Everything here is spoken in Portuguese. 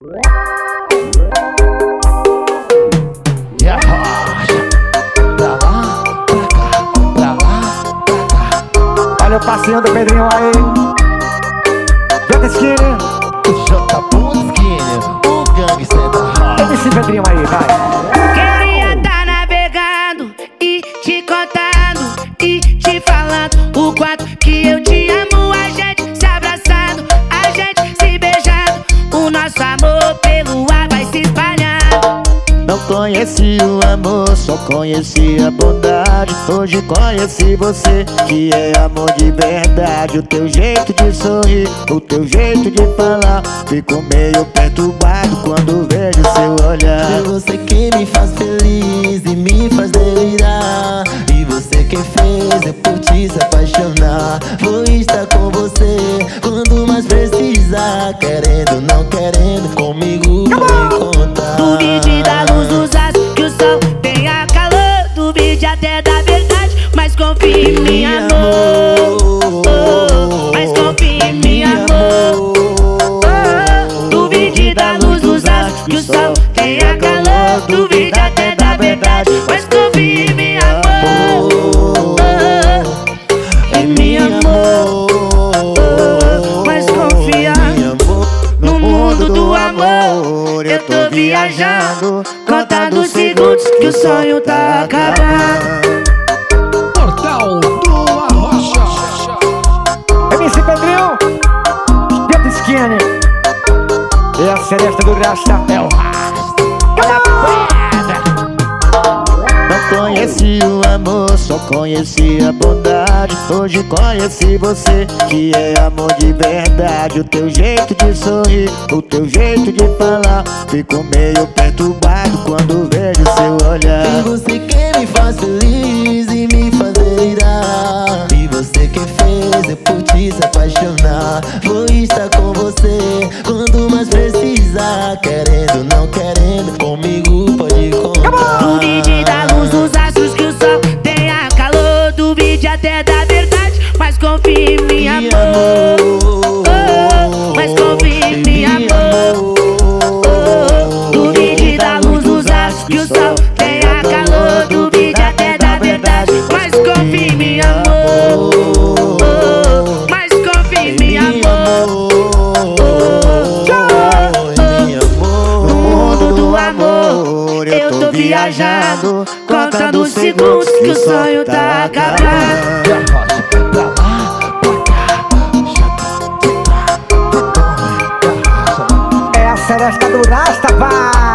E a rocha, pra lá, pra cá, pra lá, pra cá. Olha o passinho do Pedrinho aí. J Skinny, J Skinny, o gangster da rocha. MC Pedrinho aí, vai. Queria tá navegando e te contando e te falando o quanto que eu te amo. A gente se abraçando, a gente se beijando. O nosso amor pelo ar vai se espalhando. Não conheci o amor, só conheci a bondade. Hoje conheci você, que é amor de verdade. O teu jeito de sorrir, o teu jeito de falar, fico meio perturbado quando vejo seu olhar. É você que me faz feliz e me faz delirar. E você que fez eu por ti se apaixonar. Vou estar com você quando mais precisar. Querendo, não querendo, comigo pode contar. Duvide da luz dos astros, que o sol tenha calor. Duvide até da verdade, mas confie em mim, amor. Mas confie em mim, amor. Duvide da luz dos astros, que o sol tenha calor. Duvide até da verdade, mas confie em mim, amor. Em mim, amor. Mas confia no mundo do amor. Eu tô viajando, contando os segundos que o sonho tá acabando. Portal do Arrocha. MC Pedrinho, J Skinny. E a seresta do Rasta é o Rasta. Não conheci o amor, só conheci a bondade. Hoje conheci você, que é amor de verdade. O teu jeito de sorrir, o teu jeito de falar, fico meio perturbado quando vejo seu olhar. E você que me faz feliz e me faz delirar. E você que fez eu por ti se apaixonar. Vou estar com você quando mais precisar. Querendo, não querendo, comigo pode contar. Duvide da luz dos astros, que o sol tenha calor. Duvide até da verdade, mas confie em mim, amor. Mas confie em mim, amor. Duvide da luz dos astros, que o sol tenha calor. Duvide até da verdade, mas confie em mim, amor. Mas confie em mim, amor. No mundo do amor, eu tô viajando, contando os segundos que o sonho tá acabando. E a rocha, pra lá, pra cá. É a seresta do Rasta, vai.